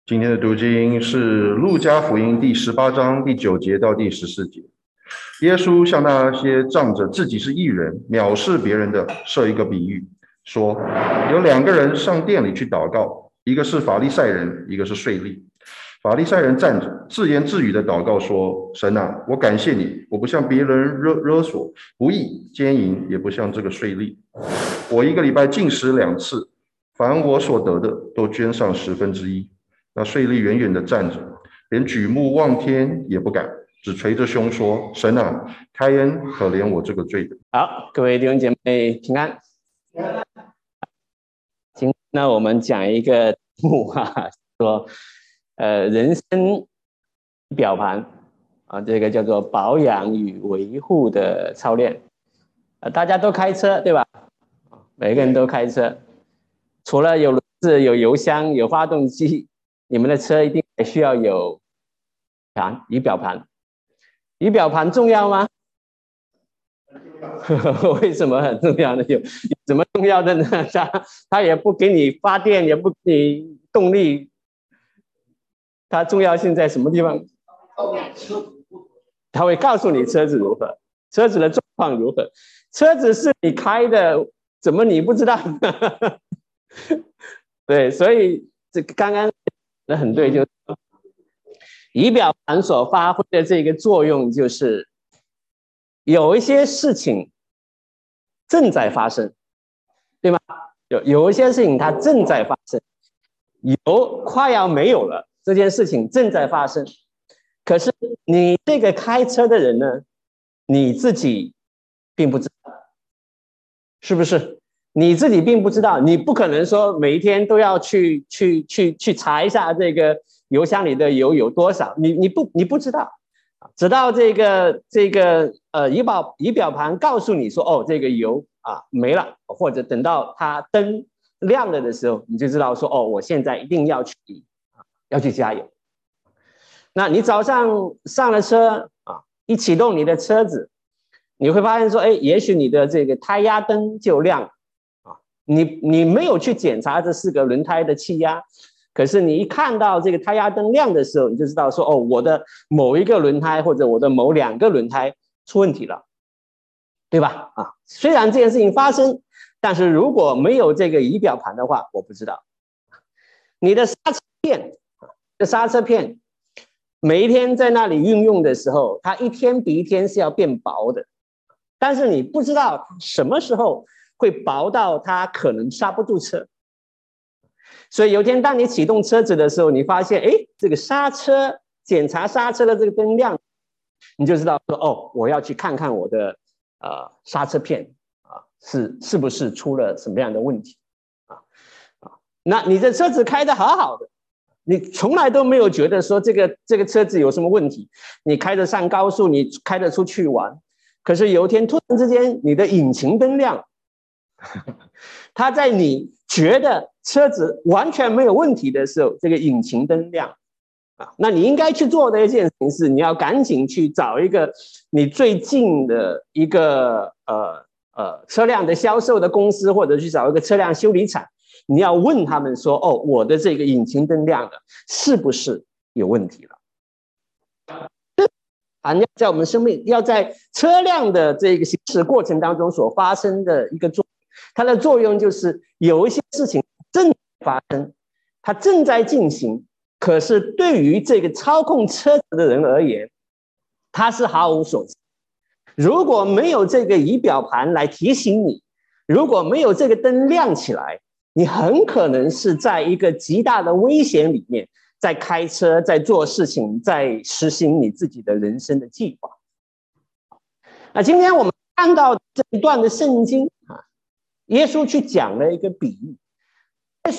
今天的读经是路加福音第18章第9节到第14节。耶稣向那些仗着自己是义人、藐视别人的设一个比喻，说有2个人上殿里去祷告，一个是法利赛人，一个是税吏。法利赛人站着，自言自语的祷告说：神啊，我感谢你，我不像别人勒索、不义、奸淫，也不像这个税吏。我1个礼拜禁食2次，凡我所得的都捐上1/10。那税吏远远的站着，连举目望天也不敢，只捶着胸说：神啊，开恩可怜我这个罪人。 好，各位弟兄姐妹平安。今天呢，我们讲一个题目说人生表盘这个叫做保养与维护的操练。大家都开车对吧？每个人都开车，除了有轮子、有油箱、有发动机，你们的车一定还需要有仪表盘。仪表盘重要吗？为什么很重要呢？有什么重要的呢？它也不给你发电，也不给你动力，它重要性在什么地方？它会告诉你车子如何，车子的状况如何。车子是你开的，怎么你不知道？对，所以这刚刚很对，就是仪表盘所发挥的这个作用，就是有一些事情正在发生，对吗？有一些事情它正在发生，快要没有了，这件事情正在发生。可是你这个开车的人呢，你自己并不知道，是不是？你自己并不知道，你不可能说每一天都要去查一下这个油箱里的油有多少，你不知道，直到这个仪表盘告诉你说，哦，这个油没了，或者等到它灯亮了的时候，你就知道说，哦，我现在一定要去加油。那你早上上了车一启动你的车子，你会发现说，也许你的这个胎压灯就亮了你没有去检查这4个轮胎的气压，可是你一看到这个胎压灯亮的时候，你就知道说，哦，我的某一个轮胎或者我的某2个轮胎出问题了，对吧？虽然这件事情发生，但是如果没有这个仪表盘的话，我不知道。你的刹车片每一天在那里运用的时候，它一天比一天是要变薄的，但是你不知道什么时候会薄到它可能刹不住车。所以有一天当你启动车子的时候，你发现这个检查刹车的这个灯亮，你就知道说，哦，我要去看看我的刹车片是不是出了什么样的问题那你的车子开得好好的，你从来都没有觉得说这个车子有什么问题，你开得上高速，你开得出去玩。可是有一天突然之间你的引擎灯亮，它在你觉得车子完全没有问题的时候，这个引擎灯亮那你应该去做的一件事情是，你要赶紧去找一个你最近的一个车辆的销售的公司，或者去找一个车辆修理厂，你要问他们说，哦，我的这个引擎灯亮了，是不是有问题了？要在我们生命，要在车辆的这个行驶过程当中所发生的一个作用，它的作用就是有一些事情正在发生，它正在进行，可是对于这个操控车子的人而言，他是毫无所知。如果没有这个仪表盘来提醒你，如果没有这个灯亮起来，你很可能是在一个极大的危险里面，在开车，在做事情，在实行你自己的人生的计划。那今天我们看到这一段的圣经耶稣去讲了一个比喻。耶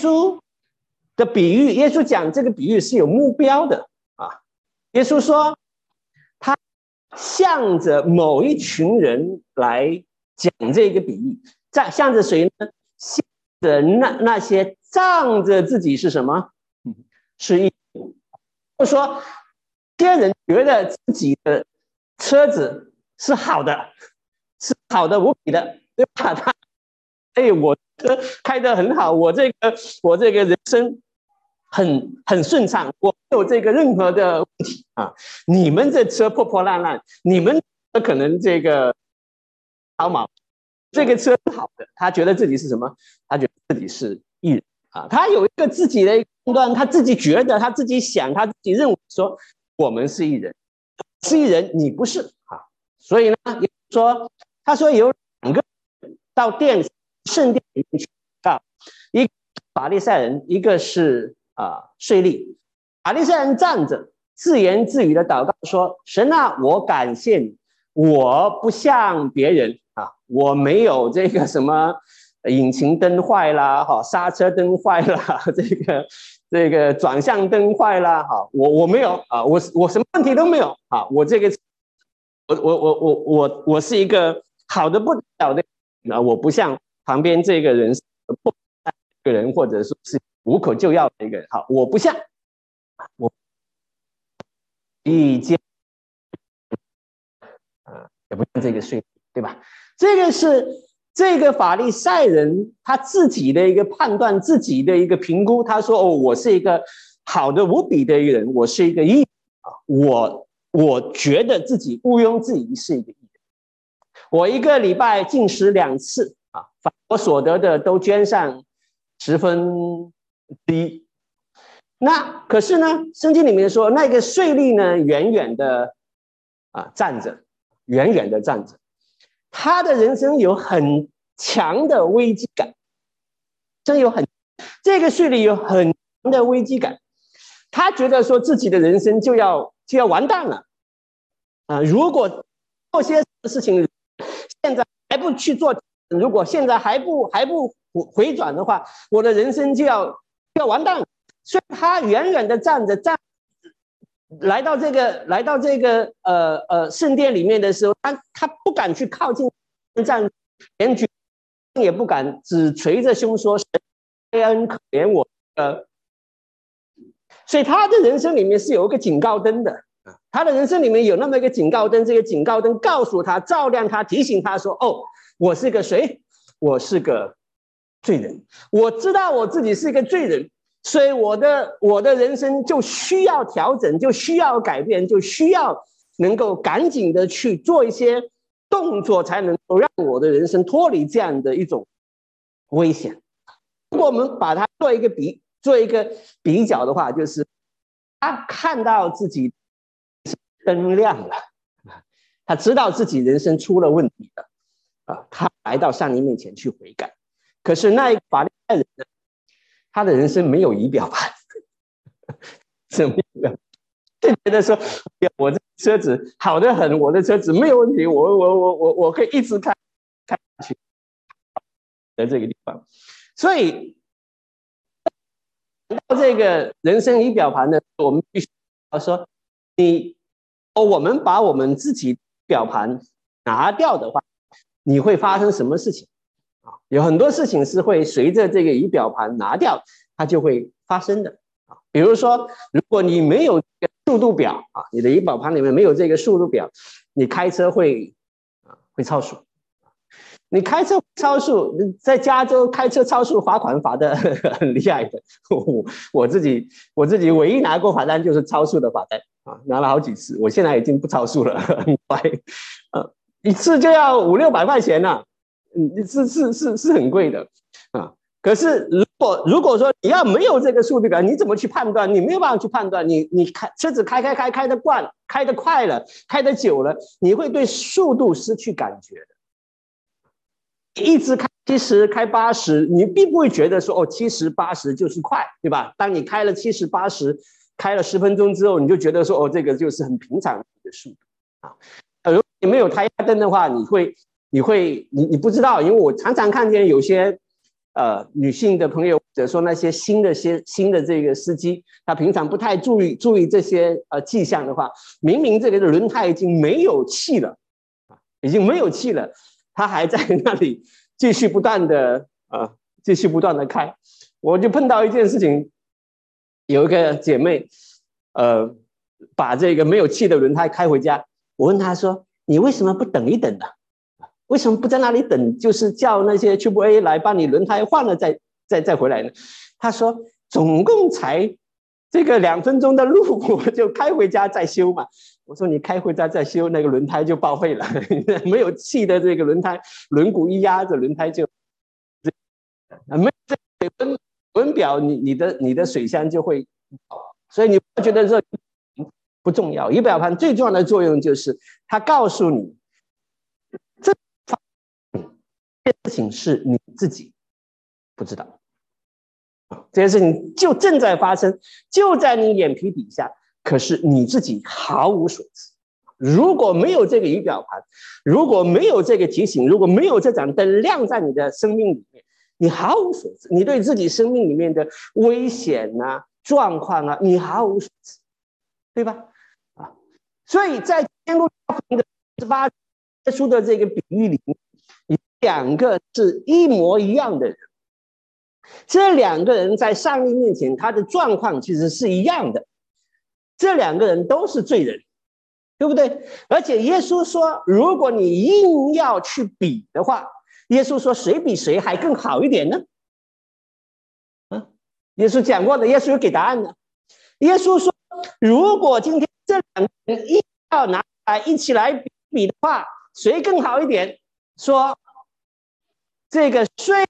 稣讲这个比喻是有目标的耶稣说他向着某一群人来讲这个比喻，向着谁呢？向着那些仗着自己是什么？是义。或者说这些人觉得自己的车子是好的，是好的无比的，对吧？我车开得很好，我这个人生很顺畅，我没有这个任何的问题啊。你们这车破破烂烂，你们可能这个毫毛，这个车是好的，他觉得自己是什么？他觉得自己是艺人啊，他有一个自己的判断，他自己觉得，他自己想，他自己认为说我们是艺人，是艺人，你不是啊。所以呢，他说有2个到圣殿里面去啊，一个法利赛人，一个是税吏。法利赛人站着，自言自语的祷告说：“神啊，我感谢你，我不像别人啊，我没有这个什么引擎灯坏啦，刹车灯坏啦，这个转向灯坏啦，我没有啊，我什么问题都没有啊，我这个我是一个好的不得了的啊，我不像旁边这个人是破烂的人，或者说是无可救药的一个人，好，我不像，我已经也不像这个税吏，对吧？这个是这个法利赛人他自己的一个判断，自己的一个评估。他说：“哦，我是一个好的无比的一个人，我是一个义人啊，我觉得自己毋庸置疑是一个义人。我一个礼拜进食2次啊，把我所得的都捐上1/10。那可是呢，圣经里面说那个税吏呢，远远的站着，远远的站着。他的人生有很强的危机感，这个税吏有很强的危机感，他觉得说自己的人生就要完蛋了如果做些事情现在还不去做，如果现在还不回转的话，我的人生就要完蛋了。所以他远远的站来到这个圣殿里面的时候，他不敢去靠近站，连举也不敢，只垂着胸说：“神开恩可怜我。”所以他的人生里面是有一个警告灯的，他的人生里面有那么一个警告灯，这个警告灯告诉他、照亮他、提醒他说：“哦，我是个谁？我是个罪人，我知道我自己是一个罪人。”所以我的人生就需要调整，就需要改变，就需要能够赶紧的去做一些动作，才能够让我的人生脱离这样的一种危险。如果我们把它做一个比较的话，就是他看到自己灯亮了，他知道自己人生出了问题了他来到上帝面前去悔改。可是那一个法利赛人呢，他的人生没有仪表盘，什么仪表盘？就觉得说，我这车子好得很，我的车子没有问题，我可以一直开下去，在这个地方。所以到这个人生仪表盘呢，我们必须要说，我们把我们自己表盘拿掉的话，你会发生什么事情？有很多事情是会随着这个仪表盘拿掉，它就会发生的比如说，如果你没有速度表你的仪表盘里面没有这个速度表，你开车会超速。你开车超速，在加州开车超速罚款罚的很厉害的。我自己唯一拿过罚单就是超速的罚单拿了好几次。我现在已经不超速了，很快一次就要500-600块钱呢是很贵的可是如果说你要没有这个速度表，你怎么去判断？你没有办法去判断。你车子开得惯，开得快了，开得久了，你会对速度失去感觉的。一直开70、开80，你并不会觉得说70、80就是快，对吧？当你开了70、80，开了10分钟之后，你就觉得说这个就是很平常的速度如果你没有胎压灯的话，你不知道，因为我常常看见有些女性的朋友，或者说那些新的这个司机，他平常不太注意这些迹象的话，明明这个轮胎已经没有气了他还在那里继续不断的开。我就碰到一件事情，有一个姐妹把这个没有气的轮胎开回家，我问她说：“你为什么不等一等呢？为什么不在那里等？就是叫那些 AAA 来帮你轮胎换了再回来呢？”她说：“总共才这个2分钟的路我就开回家再修嘛。我说你开回家再修，那个轮胎就报废了，没有气的这个轮胎，轮毂一压着，轮胎就没有这个轮表，你的水箱就会跑。所以你不觉得这不重要？仪表盘最重要的作用就是它告诉你，这件事情是你自己不知道，这件事情就正在发生，就在你眼皮底下，可是你自己毫无所知。如果没有这个仪表盘，如果没有这个提醒，如果没有这盏灯亮在你的生命里面，你毫无所知，你对自己生命里面的危险啊、状况啊，你毫无所知，对吧？所以在天路的18书的这个比喻里面，2个是一模一样的人，这2个人在上帝面前，他的状况其实是一样的，这2个人都是罪人，对不对？而且耶稣说，如果你硬要去比的话，耶稣说谁比谁还更好一点呢？耶稣讲过的，耶稣有给答案的。耶稣说，如果今天这2个人硬要拿来一起来比的话，谁更好一点？说这个税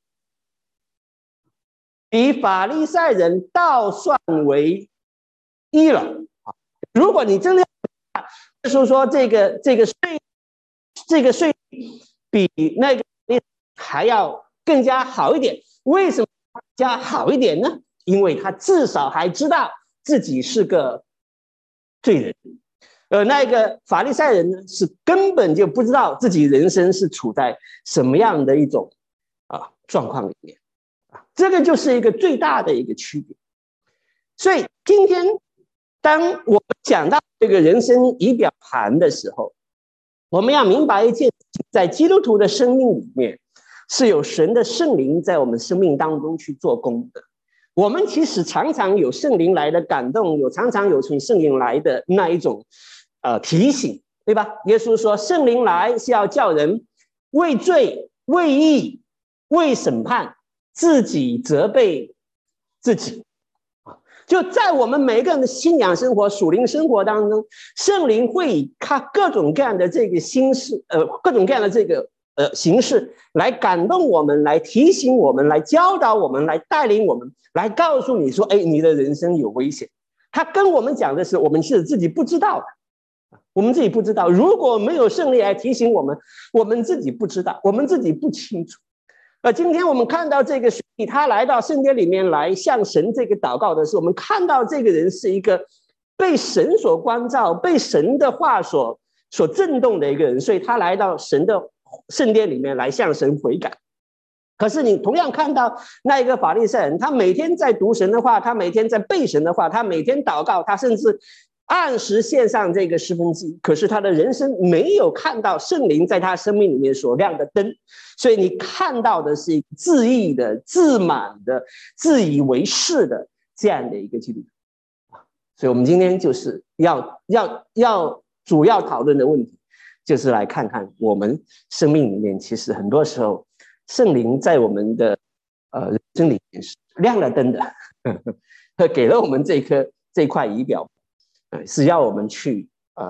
比法利赛人倒算为义了。如果你真的耶稣说这个税比那个还要更加好一点，为什么加好一点呢？因为他至少还知道自己是个罪人，而那个法利赛人呢，是根本就不知道自己人生是处在什么样的一种状况里面，这个就是一个最大的一个区别。所以今天当我们讲到这个人生仪表盘的时候，我们要明白一件事情，在基督徒的生命里面是有神的圣灵在我们生命当中去做工的。我们其实常常有圣灵来的感动，常常有从圣灵来的那一种提醒，对吧？耶稣说圣灵来是要叫人为罪、为义、为审判，自己责备自己。就在我们每一个人的信仰生活、属灵生活当中，圣灵会以他各种各样的这个各种各样的这个形式来感动我们，来提醒我们，来教导我们，来带领我们，来告诉你说，哎，你的人生有危险。他跟我们讲的是我们是自己不知道的，我们自己不知道。如果没有圣灵来提醒我们，我们自己不知道，我们自己不清楚。今天我们看到这个税吏，他来到圣殿里面来向神这个祷告的时候，我们看到这个人是一个被神所关照、被神的话所震动的一个人，所以他来到神的圣殿里面来向神悔改。可是你同样看到那一个法利赛人，他每天在读神的话，他每天在背神的话，他每天祷告，他甚至按时献上这个10分之一，可是他的人生没有看到圣灵在他生命里面所亮的灯，所以你看到的是一个自义的、自满的、自以为是的这样的一个基督徒。所以我们今天就是要主要讨论的问题，就是来看看我们生命里面，其实很多时候圣灵在我们的人生里面是亮了灯的，给了我们这块仪表。是要我们去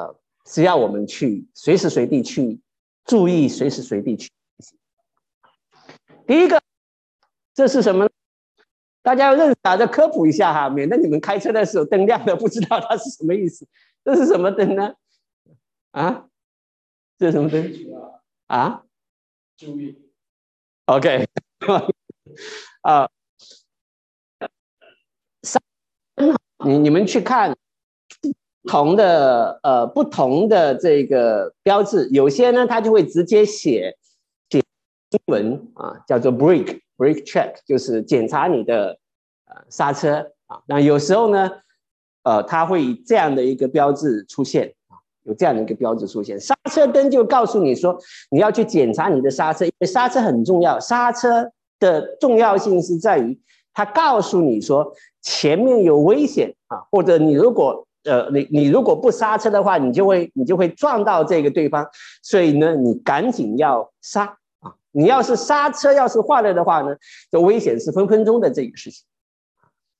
随时随地去注意，随时随地去。第一个，这是什么？大家要认识这科普一下哈，免得你们开车的时候灯亮的不知道它是什么意思。这是什么灯呢？这是什么灯？ 注意。 OK， 你们去看。不同的这个标志，有些呢它就会直接写英文叫做 brake check， 就是检查你的刹车那有时候呢它会以这样的一个标志出现有这样的一个标志出现。刹车灯就告诉你说你要去检查你的刹车，因为刹车很重要。刹车的重要性是在于它告诉你说前面有危险或者你如果不刹车的话，你就会撞到这个对方，所以呢，你赶紧要刹你要是刹车要是坏了的话呢，这危险是分分钟的这个事情。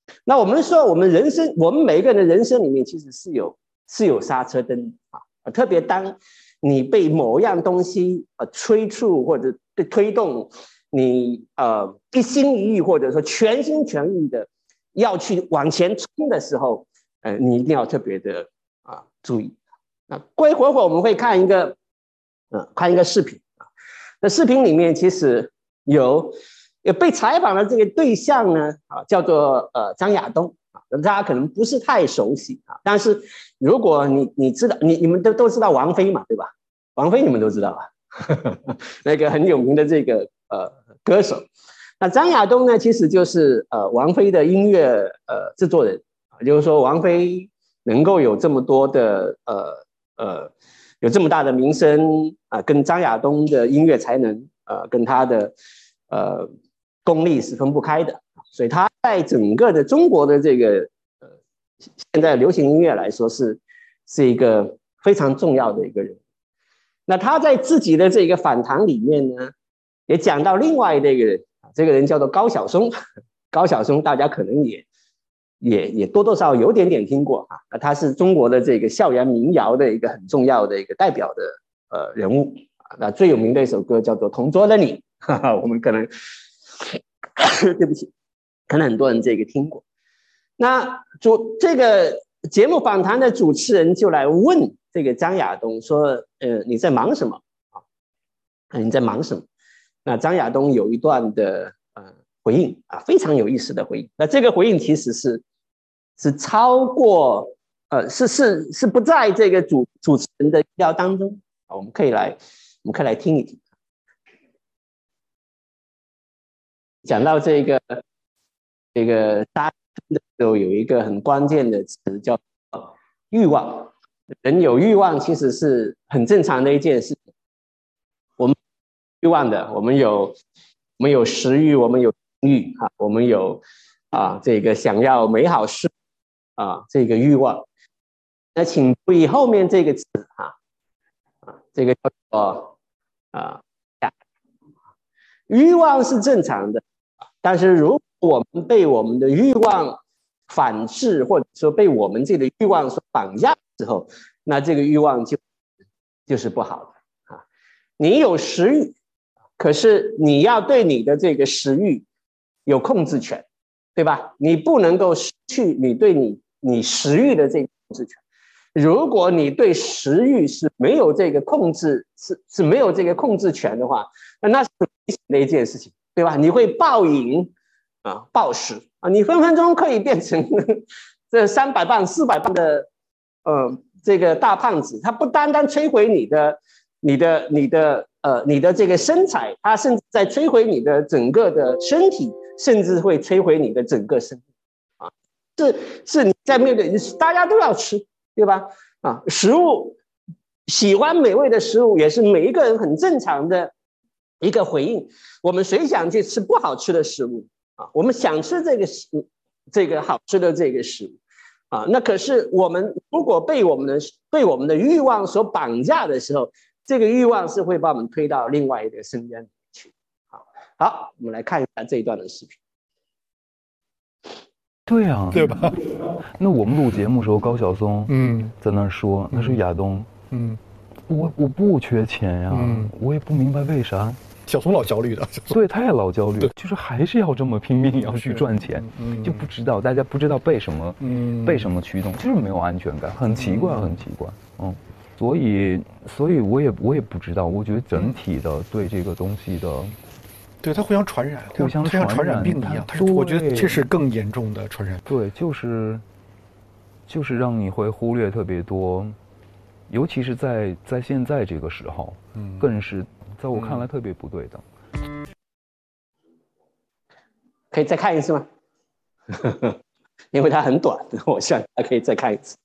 那我们说，我们每一个人的人生里面，其实是有刹车灯啊。特别当你被某样东西催促或者被推动，你一心一意或者说全心全意的要去往前冲的时候，你一定要特别的注意。那过一会儿我们会看一个视频啊。那视频里面其实有被采访的这个对象呢叫做张亚东啊，大家可能不是太熟悉啊，但是如果你知道，你们都知道王菲嘛，对吧？王菲你们都知道啊，那个很有名的这个歌手。那张亚东呢，其实就是王菲的音乐制作人，就是说王菲能够有这么多的有这么大的名声跟张亚东的音乐才能跟他的功力是分不开的，所以他在整个的中国的这个现在流行音乐来说是一个非常重要的一个人。那他在自己的这个访谈里面呢，也讲到另外的一个人，这个人叫做高晓松。高晓松大家可能也多多少少有点听过啊。他是中国的这个校园民谣的一个很重要的一个代表的人物。那最有名的一首歌叫做《同桌的你》，我们可能对不起，可能很多人这个听过。那这个节目访谈的主持人就来问这个张亚东说：“你在忙什么啊？你在忙什么？”那张亚东有一段的回应非常有意思的回应。那这个回应其实是超过是不在这个主持人的意料当中我们可以来听一听。讲到这个杀生的时候，有一个很关键的词叫欲望。人有欲望其实是很正常的一件事情。我们欲望的，我们有食欲，我们有性欲我们有这个想要美好事这个欲望。那请注意后面这个词这个叫做欲望是正常的，但是如果我们被我们的欲望反制，或者说被我们这个欲望所绑架的时候，那这个欲望就是不好的你有食欲，可是你要对你的这个食欲有控制权，对吧？你不能够失去你对你食欲的这个控制权。如果你对食欲是没有这个控制，是没有这个控制权的话，那是很危险的一件事情，对吧？你会暴饮暴食你分分钟可以变成这300磅、400磅的这个大胖子。它不单单摧毁你的这个身材，它甚至在摧毁你的整个的身体，甚至会摧毁你的整个生命是你在面对，大家都要吃，对吧？食物，喜欢美味的食物也是每一个人很正常的一个回应。我们谁想去吃不好吃的食物我们想吃这个好吃的这个食物那可是我们如果被我们的欲望所绑架的时候，这个欲望是会把我们推到另外一个深渊里去。好，我们来看一下这一段的视频。 对啊， 对吧？ 那我们录节目的时候，高晓松在那说，那是亚东，我不缺钱呀，我也不明白为啥。 小松老焦虑的， 对，他也老焦虑，就是还是要这么拼命要去赚钱，就不知道大家不知道被什么驱动，就是没有安全感，很奇怪，所以我也不知道，我觉得整体的对这个东西的。 对，它互相传染，像传染病一样。我觉得这是更严重的传染。 对，就是让你会忽略特别多，尤其是在现在这个时候，更是在我看来特别不对的。 可以再看一次吗？因为它很短，我想还可以再看一次。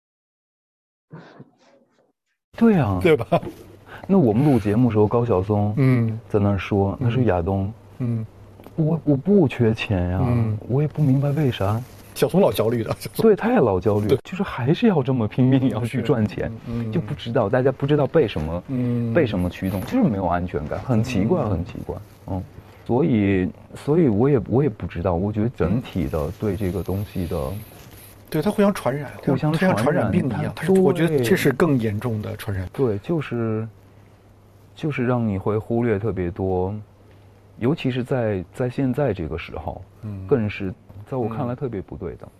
对啊， 对吧？ 那我们录节目的时候，高晓松在那说，那是亚东，我不缺钱呀，我也不明白为啥。 小松老焦虑的， 对，他也老焦虑，就是还是要这么拼命要去赚钱，就不知道大家不知道被什么驱动，就是没有安全感，很奇怪， 所以我也不知道，我觉得整体的对这个东西的， 对，它互相传染， 互相像传染病一样，我觉得这是更严重的传染病。 对，就是让你会忽略特别多，尤其是在现在这个时候，更是在我看来特别不对的。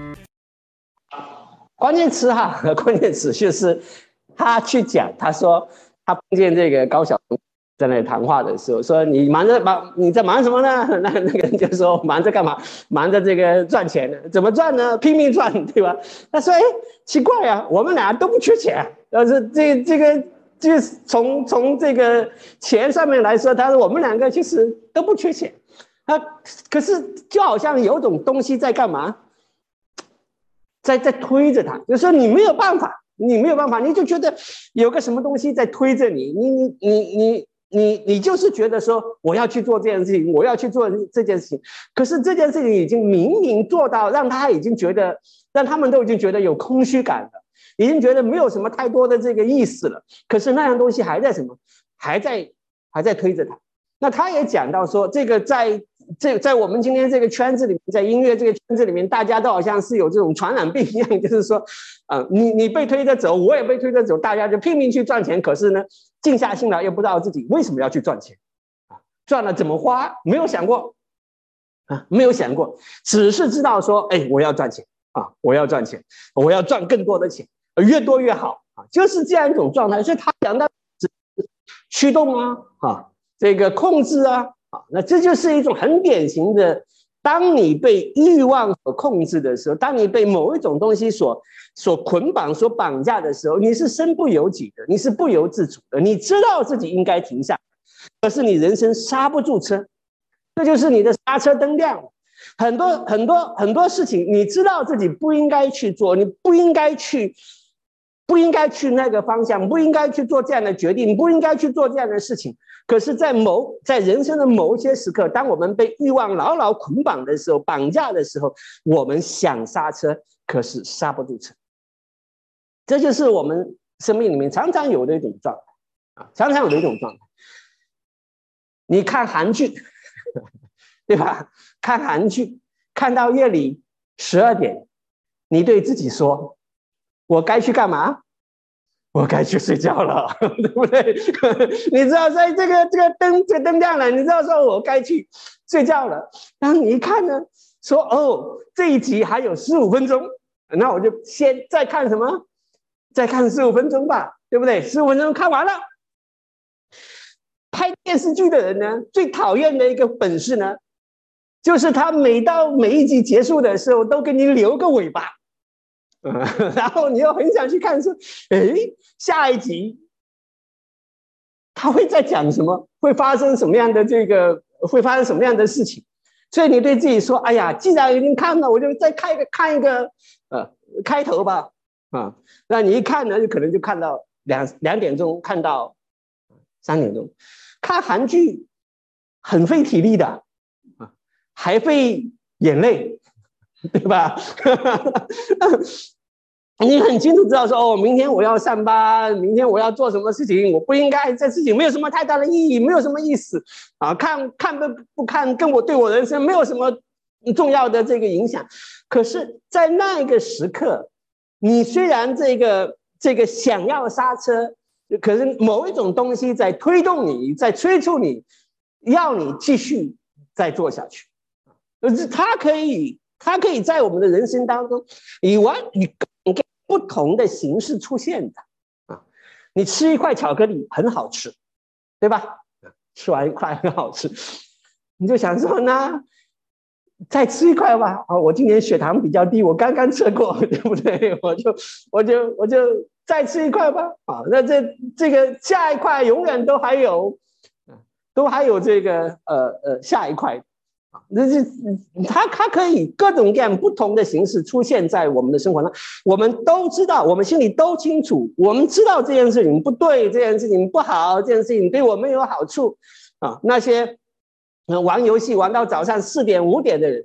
关键词关键词就是他去讲，他说他碰见这个高晓松在那里谈话的时候，说你在忙什么呢？那个人就说忙着干嘛？忙着这个赚钱呢？怎么赚呢？拼命赚，对吧？他说奇怪啊，我们俩都不缺钱，但是这个就是从这个钱上面来说，他说我们两个其实都不缺钱，可是就好像有种东西在干嘛？在推着他，就是说你没有办法，你就觉得有个什么东西在推着你，你就是觉得说我要去做这件事情，我要去做这件事情，可是这件事情已经明明做到让他们都已经觉得有空虚感了，已经觉得没有什么太多的这个意思了，可是那样东西还在什么，还在推着他。那他也讲到说，这个在我们今天这个圈子里面，在音乐这个圈子里面，大家都好像是有这种传染病一样，就是说，你被推着走，我也被推着走，大家就拼命去赚钱，可是呢，静下心来又不知道自己为什么要去赚钱，赚了怎么花，没有想过，没有想过，只是知道说，我要赚钱我要赚钱，我要赚更多的钱，越多越好就是这样一种状态。所以他讲到驱动这个控制那这就是一种很典型的，当你被欲望所控制的时候，当你被某一种东西所捆绑、所绑架的时候，你是身不由己的，你是不由自主的，你知道自己应该停下，可是你人生刹不住车，这就是你的刹车灯亮了。很多事情，你知道自己不应该去做，你不应该去那个方向，不应该去做这样的决定，你不应该去做这样的事情。可是在人生的某一些时刻，当我们被欲望牢牢捆绑的时候，绑架的时候，我们想刹车，可是刹不住车。这就是我们生命里面常常有的一种状态常常有的一种状态。你看韩剧，对吧？看韩剧，看到夜里12点，你对自己说：“我该去干嘛？我该去睡觉了，对不对？”你知道，在这个灯亮了，你知道说我该去睡觉了。然后你一看呢，说这一集还有15分钟，那我就先再看什么？再看15分钟吧，对不对？15分钟看完了。拍电视剧的人呢，最讨厌的一个本事呢，就是他每一集结束的时候，都给你留个尾巴。然后你又很想去看说，下一集他会在讲什么？会发生什么样的事情？所以你对自己说：“哎呀，既然已经看了，我就再看一个开头吧。”那你一看呢，就可能就看到2点钟，看到3点钟。看韩剧很费体力的还费眼泪。对吧？你很清楚知道说，明天我要上班，明天我要做什么事情，我不应该，这事情没有什么太大的意义，没有什么意思看不看，跟我对我人生没有什么重要的这个影响。可是，在那个时刻，你虽然这个想要刹车，可是某一种东西在推动你，在催促你，要你继续再做下去。它可以在我们的人生当中以各种不同的形式出现的你吃一块巧克力很好吃，对吧？吃完一块很好吃，你就想说呢，再吃一块吧。我今年血糖比较低，我刚刚测过，对不对？我就再吃一块吧。那这个下一块永远都还有这个下一块。它可以各种各样不同的形式出现在我们的生活上，我们都知道，我们心里都清楚，我们知道这件事情不对，这件事情不好，这件事情对我们有好处那些玩游戏玩到早上4点5点的人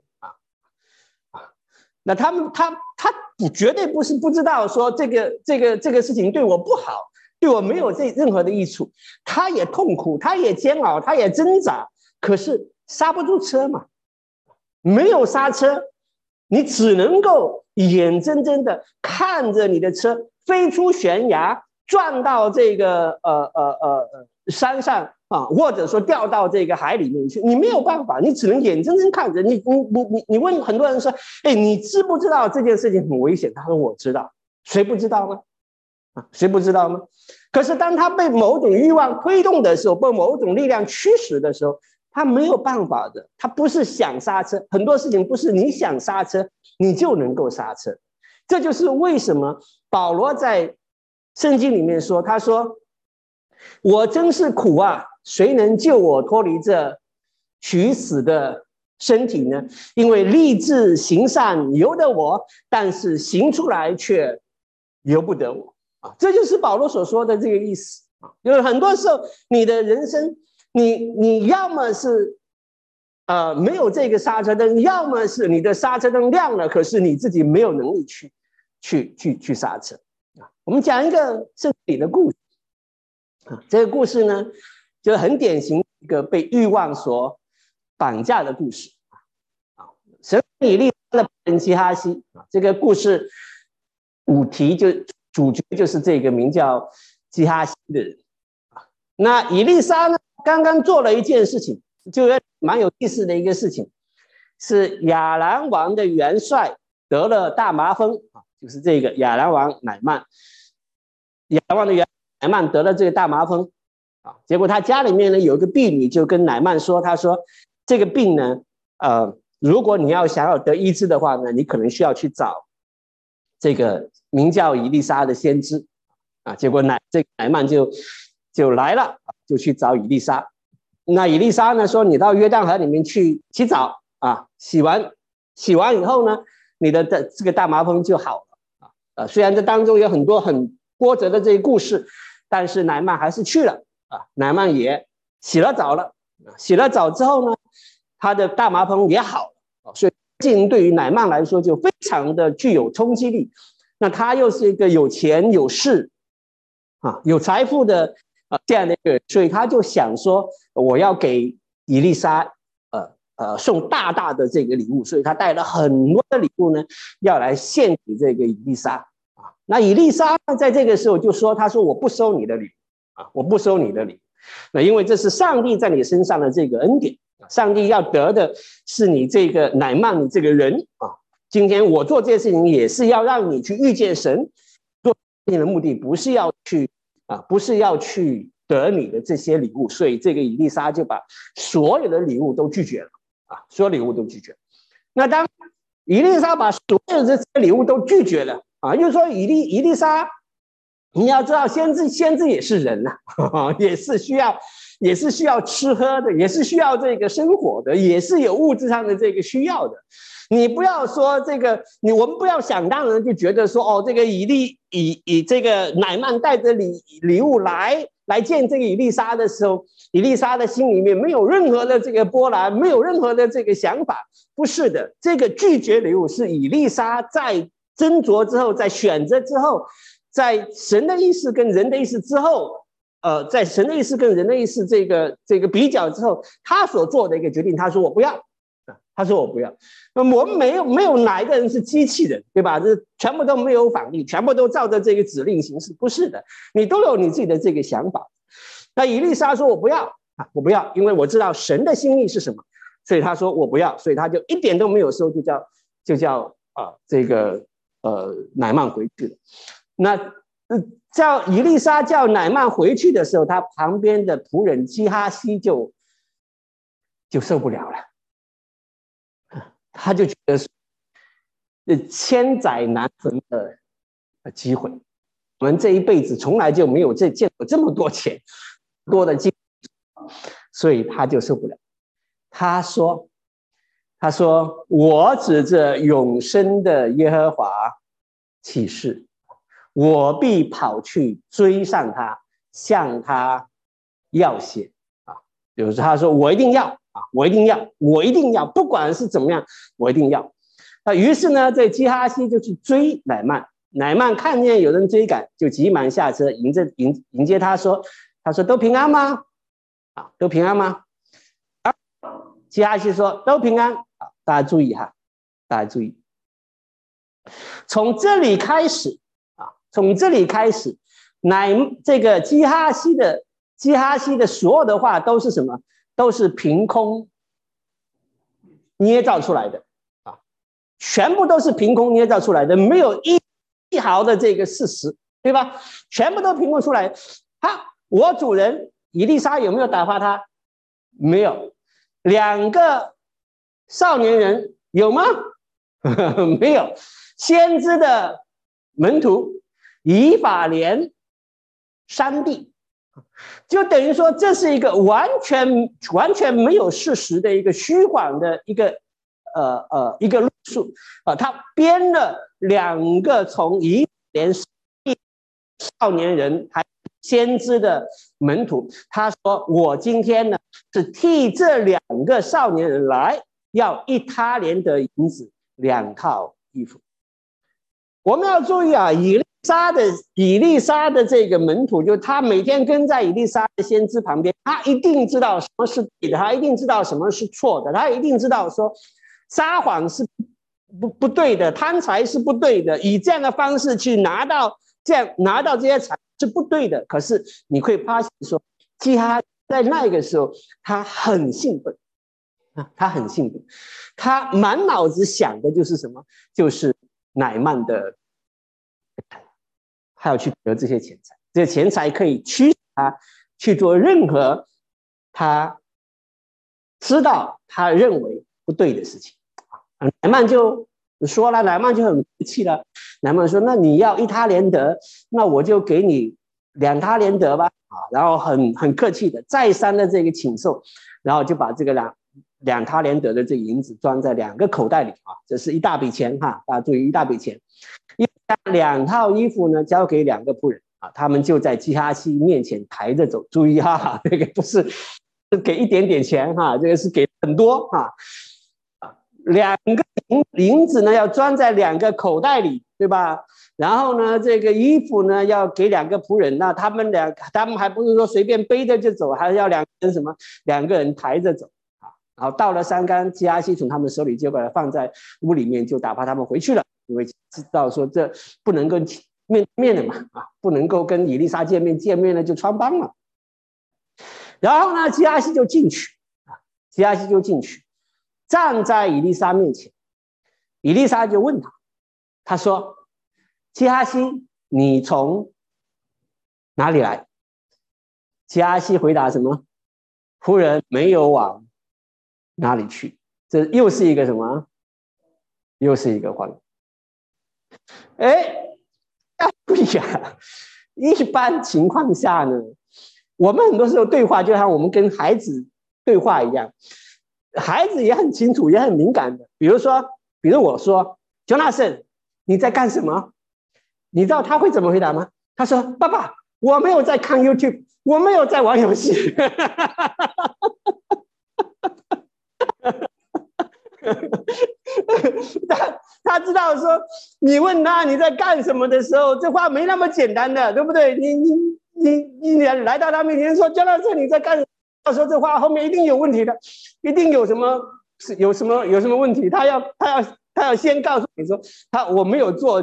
那他绝对不是不知道说这个事情对我不好，对我没有任何的益处，他也痛苦，他也煎熬，他也挣扎，可是刹不住车嘛，没有刹车，你只能够眼睁睁的看着你的车飞出悬崖，撞到这个山上啊，或者说掉到这个海里面去，你没有办法，你只能眼睁睁看着。你问很多人说，哎，你知不知道这件事情很危险？他说我知道，谁不知道呢？谁不知道呢？可是当他被某种欲望推动的时候，被某种力量驱使的时候，他没有办法的。他不是想刹车，很多事情不是你想刹车你就能够刹车。这就是为什么保罗在圣经里面说，他说我真是苦啊，谁能救我脱离这取死的身体呢？因为立志行善由得我，但是行出来却由不得我。这就是保罗所说的这个意思啊，就是很多时候你的人生，你要么是没有这个刹车灯，要么是你的刹车灯亮了，可是你自己没有能力去刹车啊。我们讲一个圣经里的故事啊，这个故事呢，就是很典型一个被欲望所绑架的故事啊。神以利沙的人基哈西啊，这个故事主角就是这个名叫基哈西的人啊。那以利沙呢，刚刚做了一件事情，就蛮有意思的一个事情，是亚兰王的元帅得了大麻风啊，就是这个亚兰王乃曼，亚兰王的乃曼得了这个大麻风啊，结果他家里面呢有一个婢女就跟乃曼说，他说这个病呢，如果你想要得医治的话呢，你可能需要去找这个名叫以利沙的先知啊。结果这个乃曼就来了，就去找以利沙。那以利沙呢说，你到约旦河里面去洗澡啊，洗完以后呢，你的这个大麻风就好了啊。虽然这当中有很多很波折的这些故事，但是乃曼还是去了啊。乃曼也洗了澡了，洗了澡之后呢，他的大麻风也好了，所以对于乃曼来说就非常的具有冲击力。那他又是一个有钱有势啊有财富的这样的一个人，所以他就想说我要给以利沙送大大的这个礼物，所以他带了很多的礼物呢，要来献给这个以利沙啊。那以利沙呢，在这个时候就说，他说我不收你的礼物啊，我不收你的礼物。那因为这是上帝在你身上的这个恩典，上帝要得的是你这个乃曼你这个人啊。今天我做这件事情也是要让你去遇见神，做事情的目的不是要去得你的这些礼物，所以这个以利沙就把所有的礼物都拒绝了啊，所有礼物都拒绝。那当以利沙把所有的这些礼物都拒绝了啊，又说以利沙，你要知道先知也是人呐，也是需要吃喝的，也是需要这个生活的，也是有物质上的这个需要的。你不要说这个，我们不要想当然就觉得说哦，这个以这个乃曼带着礼物来见这个以利沙的时候，以利沙的心里面没有任何的这个波澜，没有任何的这个想法。不是的，这个拒绝礼物是以利沙在斟酌之后，在选择之后，在神的意思跟人的意思之后，在神的意思跟人的意思这个比较之后，他所做的一个决定，他说我不要。他说我不要。那我们没有哪一个人是机器人，对吧？这全部都没有反应，全部都照着这个指令行事，不是的，你都有你自己的这个想法。那以利沙说我不要啊，我不要，因为我知道神的心意是什么，所以他说我不要，所以他就一点都没有收，就叫这个乃曼回去了。那叫以利沙叫乃曼回去的时候，他旁边的仆人基哈西就受不了了。他就觉得是千载难逢的机会，我们这一辈子从来就没有见过这么多钱多的机会，所以他就受不了。他说我指着永生的耶和华起誓，我必跑去追上他，向他要血啊。就是他说我一定要。我一定要，不管是怎么样，我一定要。于是呢，这基哈西就去追乃曼。乃曼看见有人追赶，就急忙下车迎接他说都平安吗？啊，都平安吗？ 基哈西说都平安。好，大家注意哈，大家注意，从这里开始啊，从这里开始，这个基哈西的所有的话都是什么？都是凭空捏造出来的啊，全部都是凭空捏造出来的，没有一毫的这个事实，对吧？全部都凭空出来。我主人以利沙有没有打发他？没有。2个少年人有吗？没有。先知的门徒以法莲、山地，就等于说这是一个完全没有事实的一个虚晃的一个论述啊。他编了2个从以法莲少年人还先知的门徒，他说我今天呢是替这2个少年人来，要1他连得银子2套衣服。我们要注意啊，以利沙的这个门徒，就他每天跟在以利沙的先知旁边，他一定知道什么是对的，他一定知道什么是错的，他一定知道说撒谎是不对的，贪财是不对的，以这样的方式去拿到这些财是不对的。可是你会发现说，基哈在那个时候他很兴奋啊，他很兴奋，他满脑子想的就是什么？就是乃曼的，他要去得这些钱财，这些钱财可以驱使他去做任何他知道他认为不对的事情。乃曼就说了，乃曼就很客气了。乃曼说：“那你要1他连得，那我就给你2他连得吧。”啊，然后很客气的再三的这个请受，然后就把这个2他连得的这个银子装在2个口袋里啊，这是一大笔钱哈，大家注意一大笔钱。2套衣服呢交给2个仆人啊，他们就在基哈西面前抬着走。注意哈，这个不是给一点点钱哈，这个是给很多哈。2个银子呢要装在2个口袋里，对吧？然后呢，这个衣服呢要给2个仆人，那他们还不是说随便背着就走，还要2个人抬着走啊。然后到了山冈，基哈西从他们手里就把它放在屋里面，就打发他们回去了，因为知道说这不能跟面的嘛啊，不能够跟以利沙见面了就穿帮了。然后呢，基哈西就进去啊，基哈西就进去，站在以利沙面前。以利沙就问他，他说：“基哈西，你从哪里来？”基哈西回答什么？仆人没有往哪里去。这又是一个什么？又是一个谎言。不一样。一般情况下呢，我们很多时候对话就像我们跟孩子对话一样，孩子也很清楚，也很敏感的。比如我说 Jonathan 你在干什么？你知道他会怎么回答吗？他说：“爸爸，我没有在看 YouTube， 我没有在玩游戏。”他知道说你问他你在干什么的时候，这话没那么简单的，对不对？你来到他面前说 Jonathan 你在干什么？到时候这话后面一定有问题的，一定有什么问题。他要先告诉你说我没有做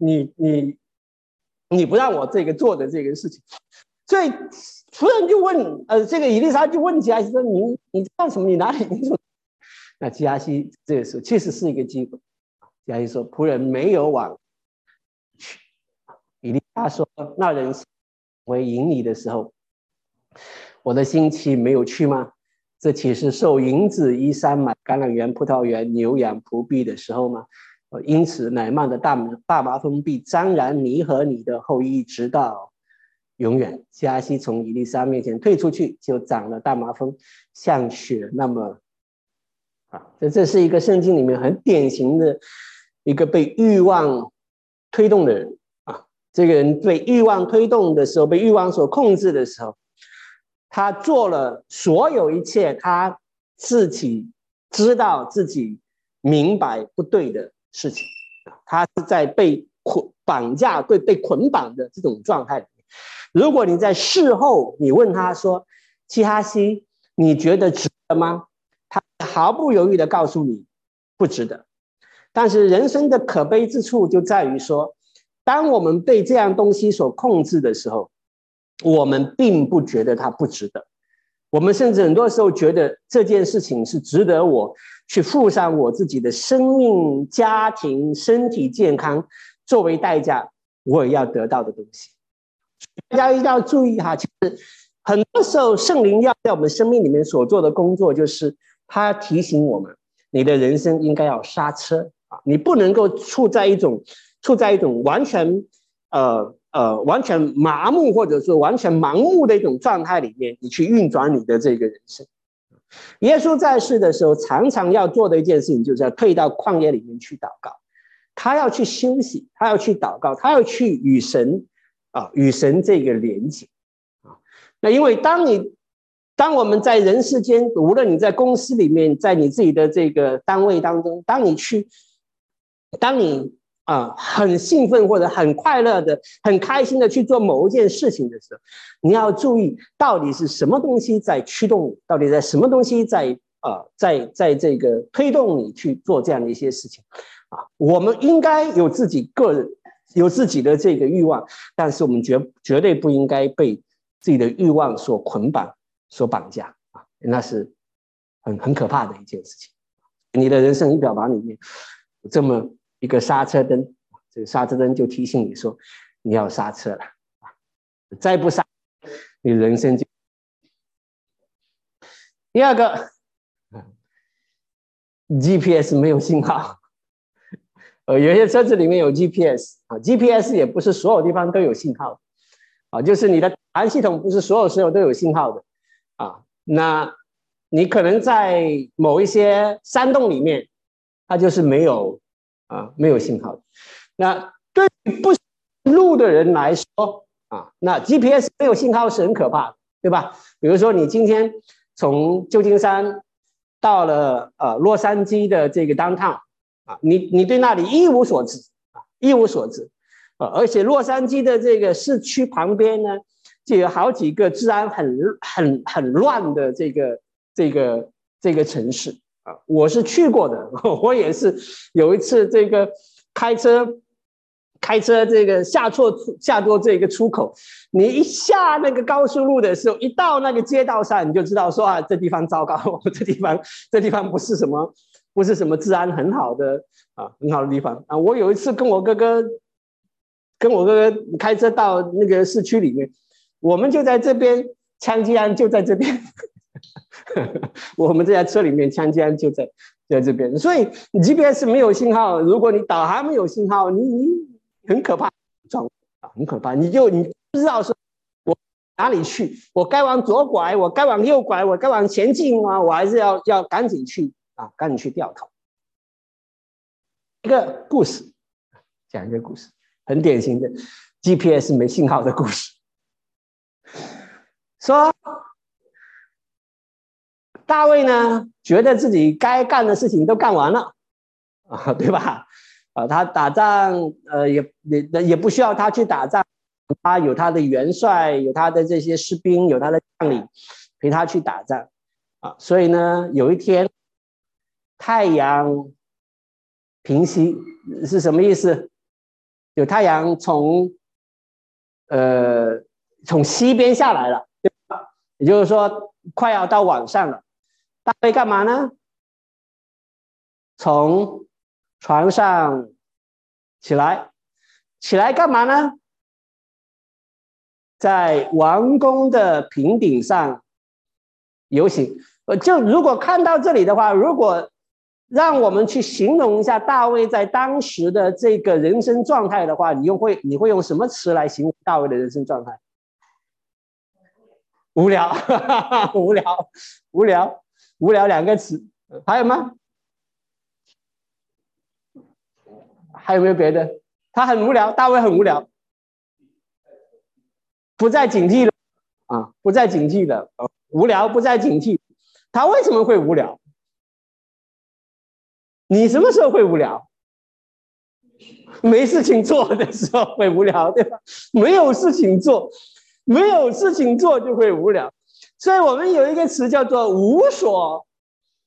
你不让我这个做的这个事情。所以仆人就问这个以利沙就问基哈西说你干什么？你哪里？那基哈西这个时候确实是一个机会。基哈西说仆人没有往去。以利沙说那人回迎你的时候，我的心岂没有去吗？这岂是受银子衣衫买橄榄园、葡萄园、牛羊仆婢的时候吗？因此乃曼的大麻风必沾染你和你的后裔直到永远。基哈西从以利沙面前退出去，就长了大麻风，像雪那么这是一个圣经里面很典型的一个被欲望推动的人啊。这个人被欲望推动的时候，被欲望所控制的时候，他做了所有一切他自己知道自己明白不对的事情。他是在被绑架、被捆绑的这种状态里面。如果你在事后你问他说：“基哈西，你觉得值得吗？”他毫不犹豫的告诉你不值得。但是人生的可悲之处就在于说，当我们被这样东西所控制的时候，我们并不觉得它不值得。我们甚至很多时候觉得这件事情是值得我去付上我自己的生命、家庭、身体健康作为代价，我也要得到的东西。大家一定要注意哈，其实很多时候圣灵要在我们生命里面所做的工作，就是他提醒我们，你的人生应该要刹车啊，你不能够处在一种完全完全麻木或者说完全盲目的一种状态里面，你去运转你的这个人生。耶稣在世的时候，常常要做的一件事情，就是要退到旷野里面去祷告。他要去休息，他要去祷告，他要去与神这个连接啊。那因为当我们在人世间，无论你在公司里面，在你自己的这个单位当中，当你很兴奋或者很快乐的、很开心的去做某一件事情的时候，你要注意到底是什么东西在驱动你，到底在什么东西在这个推动你去做这样的一些事情啊。我们应该有自己个人有自己的这个欲望，但是我们绝对不应该被自己的欲望所捆绑、所绑架啊，那是很可怕的一件事情。你的人生仪表板里面有这么一个刹车灯，这个刹车灯就提醒你说你要刹车了，再不刹，你人生就。第二个 ，GPS 没有信号，有些车子里面有 GPS 啊 ，GPS 也不是所有地方都有信号啊，就是你的导航系统不是所有时候都有信号的啊。那你可能在某一些山洞里面，它就是没有信号的。那对于不识路的人来说啊，那 GPS 没有信号是很可怕的，对吧？比如说你今天从旧金山到了洛杉矶的这个 downtown 啊，你对那里一无所知啊，一无所知而且洛杉矶的这个市区旁边呢，就有好几个治安很乱的这个城市啊，我是去过的，我也是有一次这个开车这个下错这个出口，你一下那个高速路的时候，一到那个街道上，你就知道说啊，这地方糟糕，这地方不是什么治安很好的地方啊。我有一次跟我哥哥开车到那个市区里面，我们就在这边，枪击案就在这边。我们这台车里面枪击案就在这边，所以 GPS 没有信号，如果你导航没有信号，你很可怕，很可怕，你不知道说我哪里去，我该往左拐，我该往右拐，我该往前进啊，我还是要赶紧去掉头。一个故事，讲一个故事，很典型的 GPS 没信号的故事，说大卫呢，觉得自己该干的事情都干完了啊，对吧？他打仗，也不需要他去打仗，他有他的元帅，有他的这些士兵，有他的将领陪他去打仗啊。所以呢，有一天太阳平息是什么意思？有太阳从西边下来了，对吧？也就是说快要到晚上了。大卫干嘛呢？从床上起来干嘛呢？在王宫的平顶上游行。就如果看到这里的话，如果让我们去形容一下大卫在当时的这个人生状态的话，你会用什么词来形容大卫的人生状态？无聊，无聊两个词，还有吗？还有没有别的？他很无聊，大卫很无聊，不再警惕了啊，不再警惕了，无聊不再警惕。他为什么会无聊？你什么时候会无聊？没事情做的时候会无聊，对吧？没有事情做就会无聊。所以我们有一个词叫做无所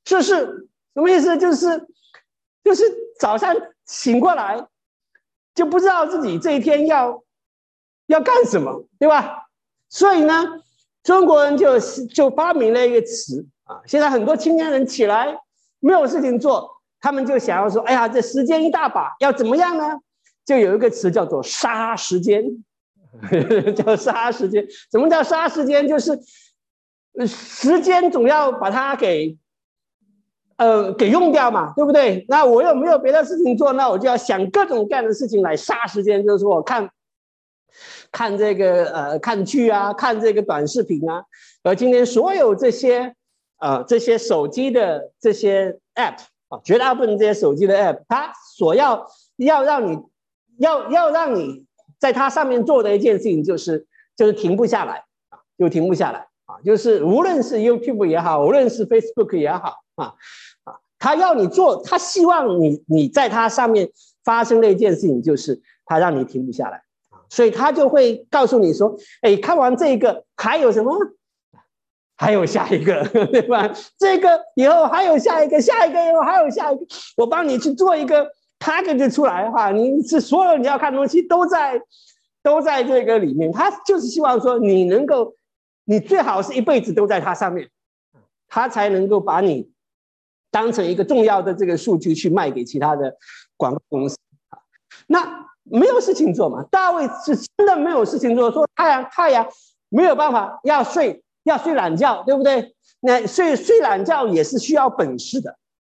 世事什么意思？就是早上醒过来就不知道自己这一天要干什么，对吧？所以呢，中国人就发明了一个词啊，现在很多青年人起来没有事情做，他们就想要说，哎呀，这时间一大把，要怎么样呢？就有一个词叫做杀时间，叫杀时间。什么叫杀时间？就是时间总要把它给用掉嘛，对不对？那我又没有别的事情做，那我就要想各种各样的事情来杀时间，就是说我看这个看剧啊，看这个短视频啊，而今天所有这些手机的这些 app 啊，绝大部分这些手机的 app， 它所要让你在它上面做的一件事情就是停不下来啊，就停不下来啊，就是无论是 YouTube 也好，无论是 Facebook 也好啊，他要你做，他希望你在它上面发生的一件事情就是他让你停不下来。所以他就会告诉你说，哎，看完这个还有什么？还有下一个，对吧？这个以后还有下一个，下一个以后还有下一个，我帮你去做一个 package 出来哈，你是所有你要看的东西都在这个里面。他就是希望说你能够，你最好是一辈子都在它上面，他才能够把你当成一个重要的这个数据去卖给其他的广告公司。那没有事情做嘛？大卫是真的没有事情做，说太阳没有办法，要睡懒觉，对不对？那睡懒觉也是需要本事的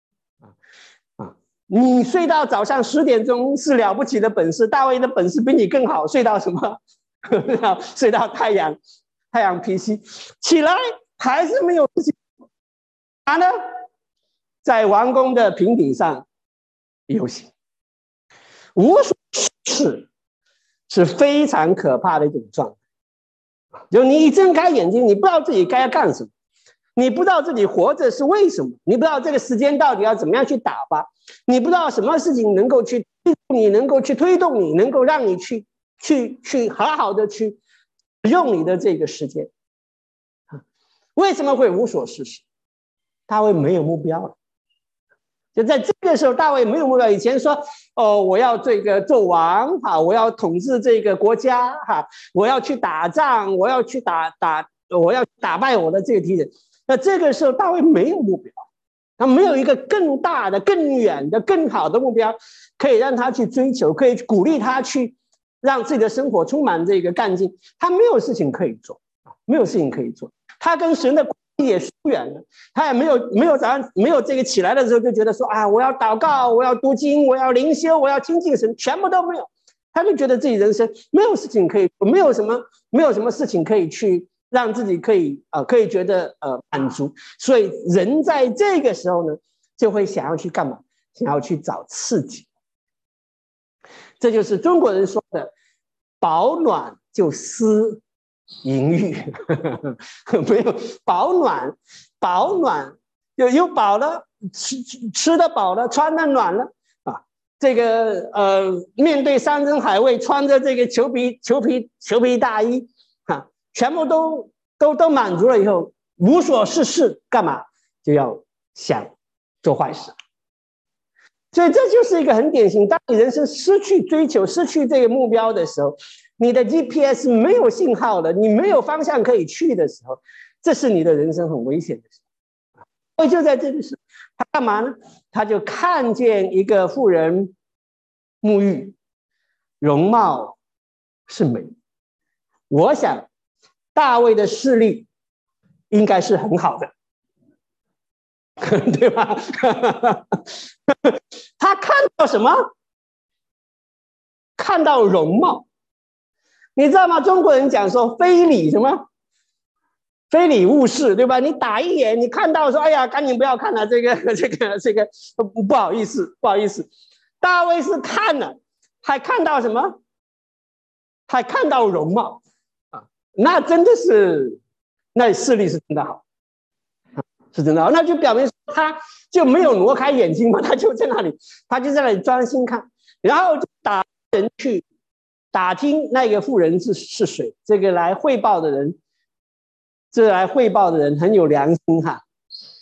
你睡到早上10点钟是了不起的本事，大卫的本事比你更好，睡到什么？睡到太阳pisc，起来还是没有事情呢？在王宫的平顶上游行，无所事是非常可怕的一种状态。就你一睁开眼睛，你不知道自己该要干什么，你不知道自己活着是为什么，你不知道这个时间到底要怎么样去打发，你不知道什么事情能够去推动你，能够让你去好好的去用你的这个时间。为什么会无所事事？大卫没有目标了。就在这个时候，大卫没有目标。以前说，我要这个做王哈，我要统治这个国家哈，我要去打仗，我要去我要打败我的这个敌人。那这个时候，大卫没有目标，他没有一个更大的、更远的、更好的目标，可以让他去追求，可以鼓励他去让自己的生活充满这个干劲。他没有事情可以做，没有事情可以做。他跟神的关系也疏远了，他也没有早上没有这个起来的时候就觉得说啊，我要祷告，我要读经，我要灵修，我要亲近神，全部都没有。他就觉得自己人生没有事情可以，没有什么事情可以去让自己可以觉得满足。所以人在这个时候呢，就会想要去干嘛？想要去找刺激。这就是中国人说的“保暖就思淫欲”，没有保暖有饱了，吃得饱了，穿得暖了啊。这个面对山珍海味，穿着这个裘皮大衣啊，全部都满足了以后，无所事事，干嘛？就要想做坏事。所以这就是一个很典型，当你人生失去追求、失去这个目标的时候，你的 GPS 没有信号了，你没有方向可以去的时候，这是你的人生很危险的时候。所以就在这个时候，他干嘛呢？他就看见一个妇人沐浴，容貌是美。我想大卫的视力应该是很好的，对吧？他看到什么？看到容貌。你知道吗？中国人讲说非礼什么？非礼勿视，对吧？你打一眼，你看到说，哎呀，赶紧不要看了，这个不好意思。大卫是看了，还看到什么？还看到容貌啊，那真的是，那视力是真的好，是真的好，那就表明他就没有挪开眼睛嘛，他就在那里专心看，然后就打人去打听那个妇人是谁，这个来汇报的人很有良心哈，